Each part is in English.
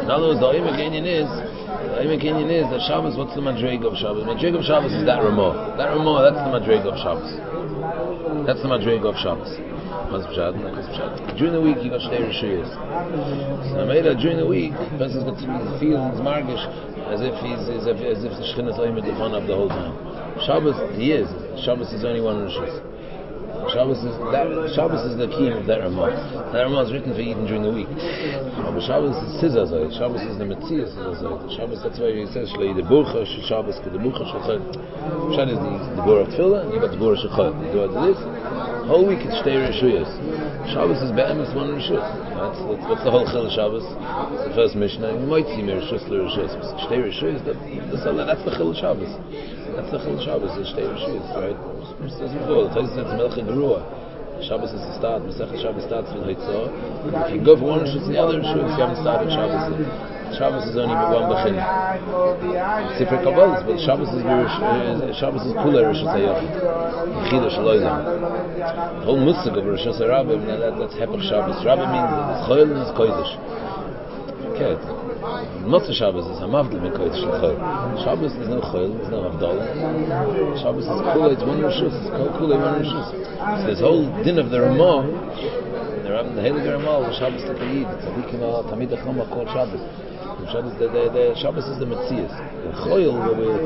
In other words, the Oimek Inyan is that Shabbos, what's the Madrig of Shabbos? Madrig of Shabbos is that Ramah. That Ramah, that's the Madrig of Shabbos. That's the Madrig of Shabbos. During the week, you got Shtei Rishuyas. So during the week, the person's got to feel his margish as if the Shekhinah is Oimek Lefan of the whole time. Shabbos, he is. Shabbos is only one Rishus. Shabbos is the key of that Ramah. That Ramah is written for Eden during the week. But Shabbos is Sizazai. Shabbos is the Metzias Sizazai. Shabbos, that's why he says Shlei the Burcha Shabbos, the Burcha Shechol. Shabbos is the Bur of Tefillah, and you got the Bur of Shechol. You do this. The whole week it's Shtei Rishuyas. Shabbos is Be'emes one Rishus. What's the whole Chil of Shabbos? It's the first Mishnah. You might see me Rishus L'Rishus. Shtei Rishuyas, that's the Chil of Shabbos. That's the Chil of Shabbos, is Shtei Rishuyas, right? The Taisus says Melech Gerua. Shabbos is the start. Masechah Shabbos starts with Haitzah. If you go for one Rishus and the other Rishus, you haven't started Shabbos. Shabbos is only one Bechin. Sifrei Kabbalah, but Shabbos is Kula Rishus HaYachid. Chida Shaloizah. The whole Musig of Rishus HaRabbim, that's Hepech Shabbos. Rabbim means it's Choyl and it's Kodesh. Okay. Motzei Shabbos is Hamavdil min Kodesh and Choyl. Shabbos is no Choyl, there's no Havdalah. Shabbos is Kula, it's one Rishus. It's called Kula, one Rishus. So this whole din of the Ramah, the Heilige Ramah, Shabbos to Kayid, Tzadikim Tamid HaChamah called Shabbos. Shabbos is the Metzias. In Choyl,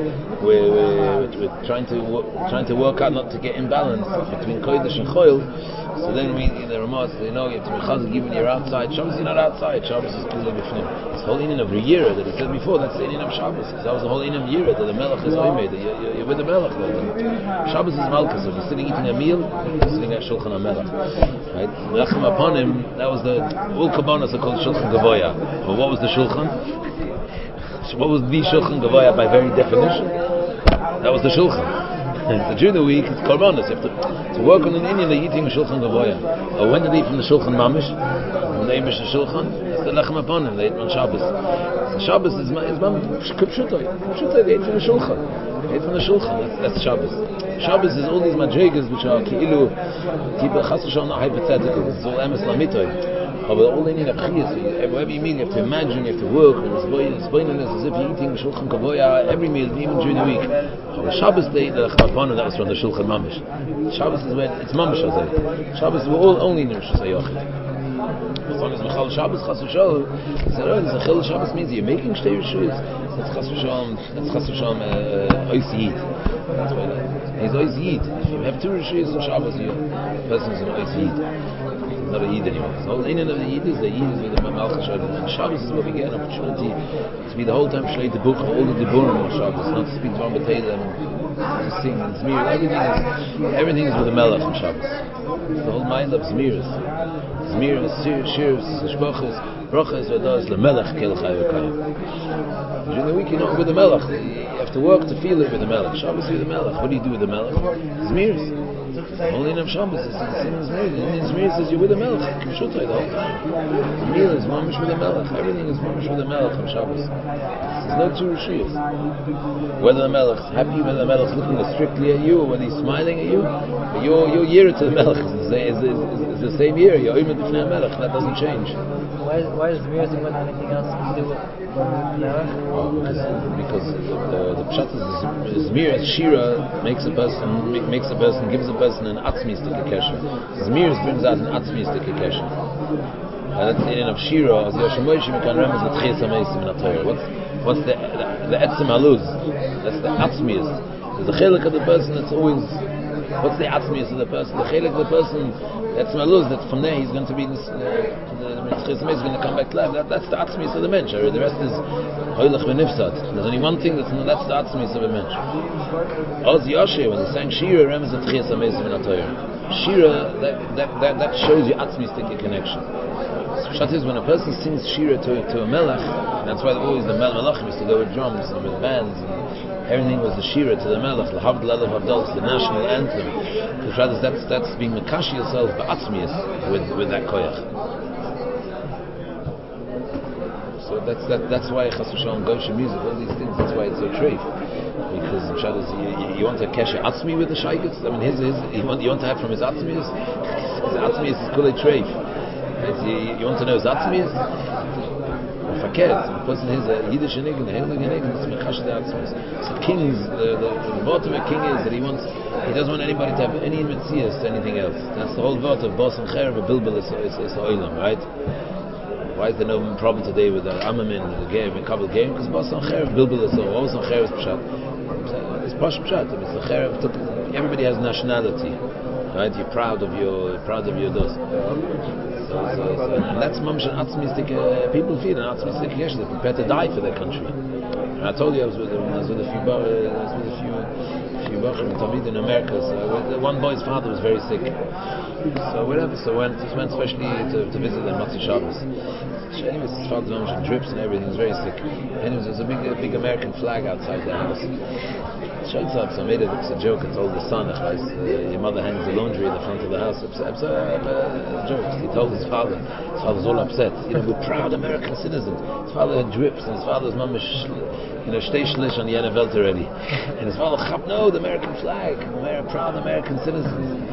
we're trying to work out not to get imbalance between Kodesh and Choyl. So then the Ramah, you have to be chazak even you're outside. Shabbos you're not outside. Shabbos is Kula B'fnim. It's the whole inyan of Yira that he said before. That's the inyan of Shabbos. That was the whole inyan of Yira that the Melech is Oimei. You're with the Melech. Shabbos is Malchus. So if you're sitting eating a meal, you're sitting at Shulchan HaMelech. Right? Melechim upon him. That was the all kabbanas are called Shulchan Gavoya. But what was the Shulchan? What was the Shulchan Gavoya by very definition? That was the Shulchan. So during the week, it's korbanos. You have to work on an Indian, they're eating a Shulchan Gavoya. Or when did they eat from the Shulchan Mamish? When they eat the Shulchan, it's the Lechem upon him, they ate on Shabbos. So Shabbos is Kipshutoi. Kipshutoi, they ate from the Shulchan. They ate from the Shulchan, that's Shabbos. Shabbos is all these madrigas which are Ki'ilu, Chas v'Shalom, not hypothetical. It's all Emes Lamitoi. But all they need are chiyas. Whatever you mean, you have to imagine, you have to work. And it's as if you're eating Shulchan Gavoya every meal, even during the week. The Shabbos day, the Chapana, that was from the Shulchan Mamish. Shabbos is when it's Mamish Hazay. Shabbos we're all only in Rishus HaYachid. As long as Mechal Shabbos Chas v'Shalom, the Chil Shabbos means you're making Shtei Rishuyas. That's Chas v'Shalom Ois Yid. That's why he's Ois Yid. If you have two Rishuyas on Shabbos, the person's an Ois Yid. Not a Yid anymore. The whole inyan of the Yid is with the Malchus Shabbos. And Shabbos is where we get an opportunity to be the whole time Shleit the book of all the Diburim on Shabbos, not to speak to B'Teilim and to sing and Zmir. Everything is with the Melech on Shabbos. It's the whole mind of Zmiris. Zmiris, Shirs, Shbachas, Brachas, Vadas, the Melech Kel Chai V'Kayim. During the week you're not with the Melech. You have to work to feel it with the Melech. Shabbos with the Melech. What do you do with the Melech? Zmiris. Only in Shabbos is in Zmiris says you're with the Melech. Kipshutai the whole time. The meal is mamish with the Melech. Everything is mamish with the Melech on Shabbos. There's no two Rishuyas. Whether the Melech's happy, whether the Melech's looking strictly at you, or whether he's smiling at you, but your year to the Melech is the same year. You're Oimid B'fnei Melech. That doesn't change. Why is Zmiris more than anything else to do with Melech? Because the pshat is Zmiris Shira gives a person an atzmistic kesher. Zmiris brings out an atzmistic kesher. And that's the end of Shira. As Yoshem Moshe Mekan Remez L'Tchias HaMeisim in HaTorah. What's the etzem haluz? That's the atzmius. There's a chelik of the person that's always. What's the atzmius of the person? The chelik of the person that's maluz. That from there he's going to be the L'Tchias HaMeisim is going to come back to life. That's the atzmius of the mensch. The rest is hoylech v'nifsad. There's only one thing that's the atzmius of a mensch. Oz Yoshe, when he sang Shira, Remez L'Tchias HaMeisim in HaTorah. Shira, that shows you atzmistic connection. Pshat is when a person sings Shira to a melech, that's why always the melechim used to go with drums and with bands, and everything was the Shira to the melech, l'havdal elav havdal, it's the national anthem. Because that's being mekashi yourself ba'atzmius with that koyach. So that's why Chas v'Shalom Goshen music, all these things, that's why it's so treif. Because Pshat is you want to kesher atzmi with the shaykets. I mean you want to have from his atzmius. His atzmius is kulei treif. You want to know his atzmius? verkehrt. The person is a Yiddish Nigen, a Heilige Nigen, it's Mekash the Atzmis. So kings, the bottom of a king is that he doesn't want anybody to have any Metzias to anything else. That's the whole vote of Bos and Cherev, a Bilbil is Oilam, right? Why is there no problem today with the Amamin, the game, a couple game? Because Bos and Cherev, Bilbil is Bos and Cherev is Pshat. It's Posh Pshat. I mean, it's the Cherev, everybody has nationality, right? You're proud of your dos. And that's Mamshan Atzmistic, people feel an Atzmistic Yesh, they're prepared to die for their country. And I told you I was with a few Bachim in America. So one boy's father was very sick. So whatever, went especially to visit them Matzi Shabbos. Anyways, his father's Mamshan drips and everything, he was very sick. Anyways, there was a big American flag outside the house. So I made it a joke. I told the son, your mother hangs the laundry in the front of the house. It's a joke. He told his father. His father's all upset. We're proud American citizens. His father drips, and his father's mom is, stay shlish on the NFL already. And his father, no, the American flag. We're proud American citizens.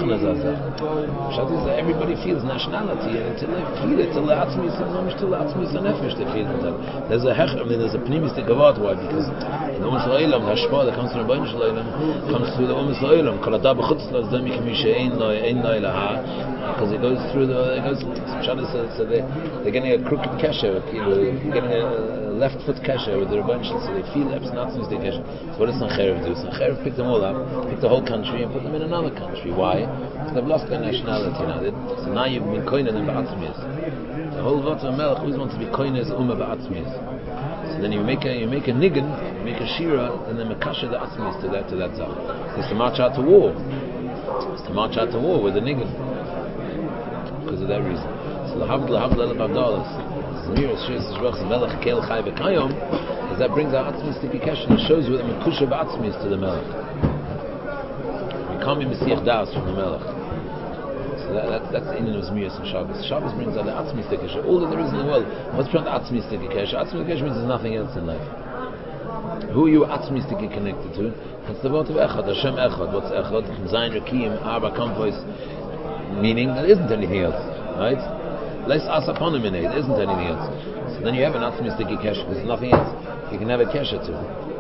Everybody feels nationality, and until they feel it, till the atzmis nefesh, they feel it. There's a pnimistic gavot. Why? Because in the Umas L'Olam, the hashpah that comes to the Rebbeinu Shalom comes through the Umas L'Olam. Kol adam b'chutz lo zdemi k'misha ein lo ilaha, because it goes through so they're getting a crooked kesher, getting a left foot kesher with the Rebbeinu Shalom, so they feel Epsnatzmis the kesher. So what does Sancherev do? Sancherev picked them all up, picked the whole country and put them in another country. Why? Because they've lost their nationality now. So now you've been koinen and ba'atzmiz. The whole Vata Melech always wants to be koinen as ba'atzmiz. So then you make a niggin, you make a shira, and then makasha the atzmis to that zach. It's to march out to war. It's to march out to war with a niggin. Because of that reason. So the Havdla Abdalas, Zmir Shis Shvach Melech Kel Chai V'Kayom, is that brings our atzmis to Kikeshin. It shows you the makusha ba'atzmis to the Melech. We can't be Mesiach Das from the Melech. So that's the Indian of Zmir and Shabbos. Shabbos brings out the atzmis to Kikeshin. All that there is in the world. What's beyond atzmis to Kikeshin? Atzmis to Kikeshin means there's nothing else in life. Who are you atzmistically connected to? That's the word of Echad, Hashem Echad. What's Echad? Zayin Rekiim, Arba Kampois, meaning there isn't anything else, right? Less Asaponim in it, there isn't anything else. So then you have an atzmistically kesher, there's nothing else you can have a kesher to.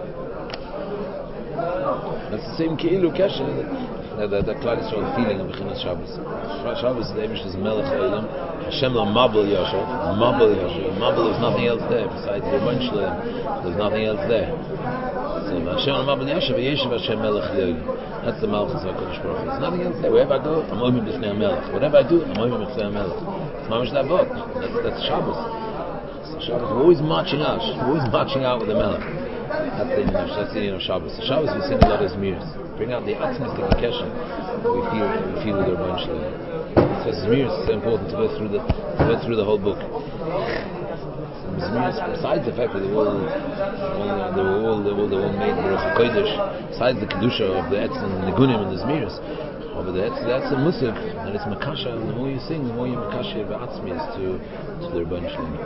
That's the same Keilu kesher, that Klal Yisrael feeling of Bechinas Shabbos. Shabbos, the Eibush is Melech Olam, Hashem la Mabel Yoshev, Mabel, there's nothing else there, besides the Rebbeinu Shalom, there's nothing else there. So Hashem la Mabel Yoshev, Yeshiv Hashem Melech Yogi. That's the Malchus of HaKadosh Baruch Hu. There's nothing else there. Wherever I go, I'm oimim b'fnei HaMelech. Whatever I do, I'm oimim b'fnei HaMelech. It's mamish that that's Shabbos. So Shabbos, we're always marching out. We're always marching out with the Melech. That's the Indian of Shabbos. So Shabbos, we sing a lot of Zmirs. Bring out the atzmistic kesher. We feel with the Rebbeinu Shalom. So Zmirs is so important to go through the whole book. Zmirs, besides the fact that they were all made Baruch HaKodesh, besides the kedusha of the etz and the nigunim and the Zmirs, but that's a musik, and it's makasha. And the more you sing, the more you makasha ba'atzmis to the Rebbeinu Shalom.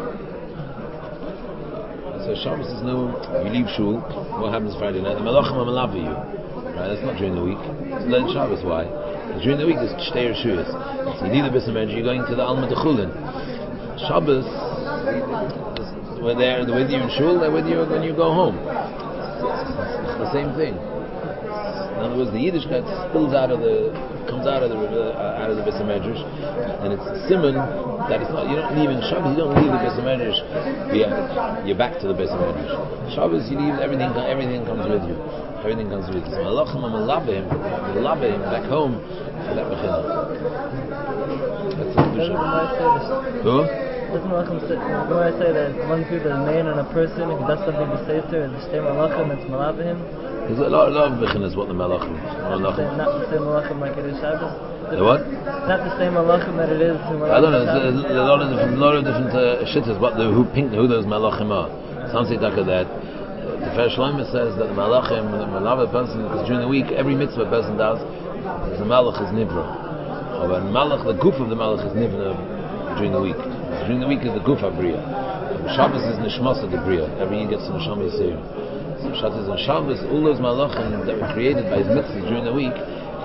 So Shabbos is no, you leave shul, what happens Friday night? The Malachim are malavi you. Right? That's not during the week. It's learn Shabbos. Why? Because during the week there's Shtei Reshuyos. So you leave the B'Samedri, you're going to the Alma D'Chulin. Shabbos, they're with you in shul, they're with you when you go home. It's the same thing. In other words, the Yiddishkeit spills comes out of the Beis HaMedrash, and it's a simon that it's not. You don't leave in Shabbos. You don't leave the Beis HaMedrash. You're back to the Beis HaMedrash. Shabbos, you leave everything. Everything comes with you. Everything comes with you. So Malachim Amalabim back home for that Bechina. That's the kedusha. Who? Doesn't Malachim say? When I say that one people is man and a person, if he does something to say to, is the Shtei Malachim, it's Malabim. There's a lot of Bechinas what the Malachim. Not the same Malachim like it is Shabbos. The what? Not the same Malachim that it is. I don't know. There's a lot of different shittas. Who those Malachim are? Some say that. The Fer Shlomo says that the Malachim, the Malav person, because during the week every mitzvah a person does, the Malach is nivra. Or the Malach, the goof of the Malach is nivra during the week. During the week is the goof of Bria. Shabbos is nishmas of the Bria. Every year gets the neshama yisir. So Shabbos and Shabbos, all those malachim that were created by his mitzvahs during the week,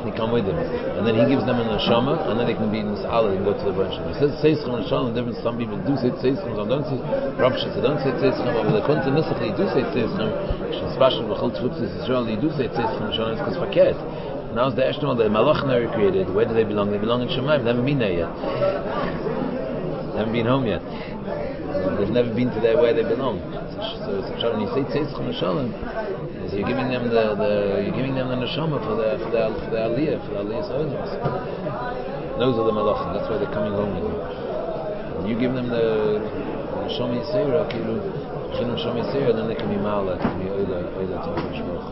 They come with him, and then he gives them a neshama, and then they can be in this Allah and go to the branch. He says Seischem and Shalom different. Some people do say Seischem, some don't say. Rav Shitz don't say Seischem, but the Kunta Nisach do say Seischem. Especially with Chol Tzutzis Israel, they do say Seischem and Shalom because Faket. Now the Eshton, the Malachim are created. Where do they belong? They belong in Shemaim. They haven't been there yet. They haven't been home yet. They've never been to there where they belong. So it's a Shalom. You say Seischem and Shalom. So you're giving them the neshama for the aliyah, holiness. Those are the malachim. That's why they're coming home with you. And you give them the neshama yisera, chinam neshama yisera, then they can be ma'ala, can be oila to Mishmach.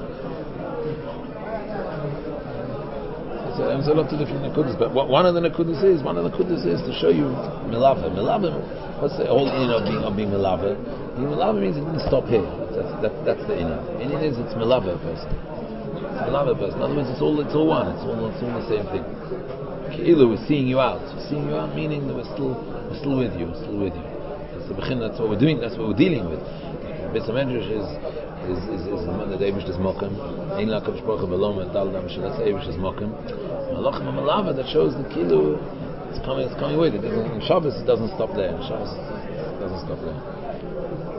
So there's a lot of different nekudas, but one of the nekudas is to show you milava. What's the whole inyan of being milava? Being milava means it didn't stop here. That's the inyan. Inyan is it's milava person. It's milava person. In other words, it's all one. It's all the same thing. Ki'ilu is seeing you out. Seeing you out meaning that we're still with you. That's the bechin. That's what we're doing. That's what we're dealing with. Beis Hamedrash is the Eibush is mokem. Ein lakav shprocha beloma dal dam shel. That's Eibush is mokem. Malachim malava that shows the ki'ilu. It's coming with it. In Shabbos it doesn't stop there.